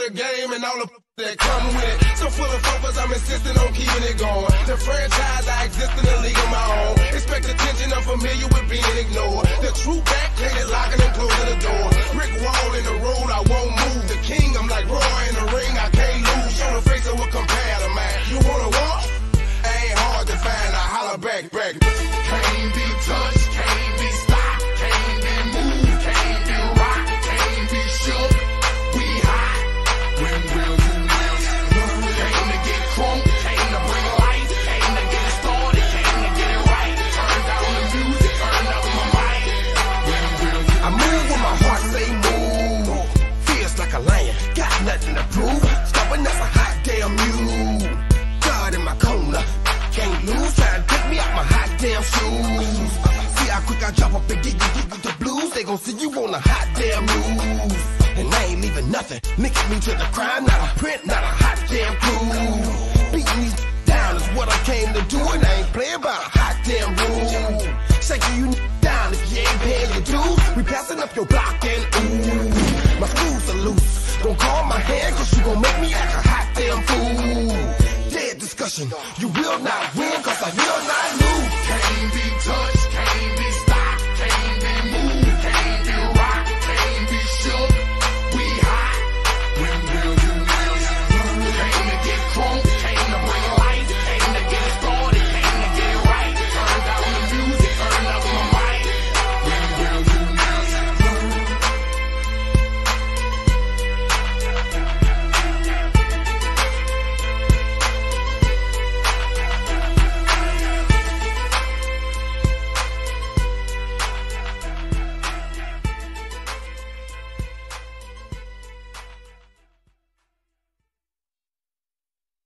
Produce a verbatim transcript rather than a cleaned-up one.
the game and all the that come with it. So full of focus, I'm insisting on keeping it going. The franchise, I exist in a league of my own. Expect attention, I'm familiar with being ignored. The true back, painted, locking and closing the door. Brick wall in the road, I won't move. The king, I'm like Roy in the ring, I can't lose. Show the face of what compare to mine. You wanna walk? Ain't hard to find, I holler back, back. Can't be touched, can't be stopped, can't be moved, can't be rocked, can't be shook. We hot when we'll do this. Came to get crunk, came to bring light, came to get it started, came to get it right. Turn down the music, turn up my mic. When we'll do I move when my heart say move. Feels like a lion, got nothing to prove. Stubborn as a hot damn mule. God in my corner, can't lose. Trying to take me out my hot damn shoes. See how quick I drop up and get you, get you the blues. They gon' see you on a hot damn move. And I ain't leaving nothing. Mix me to the crime, not a print, not a hot damn crew. Beating these down is what I came to do, and I ain't playing by a hot damn rule. Shaking you down if you ain't paying your dues. We passing up your block and ooh, my screws are loose. Don't call my hand, cause you gon' make me act a hot damn fool. Dead discussion, you will not win, cause I will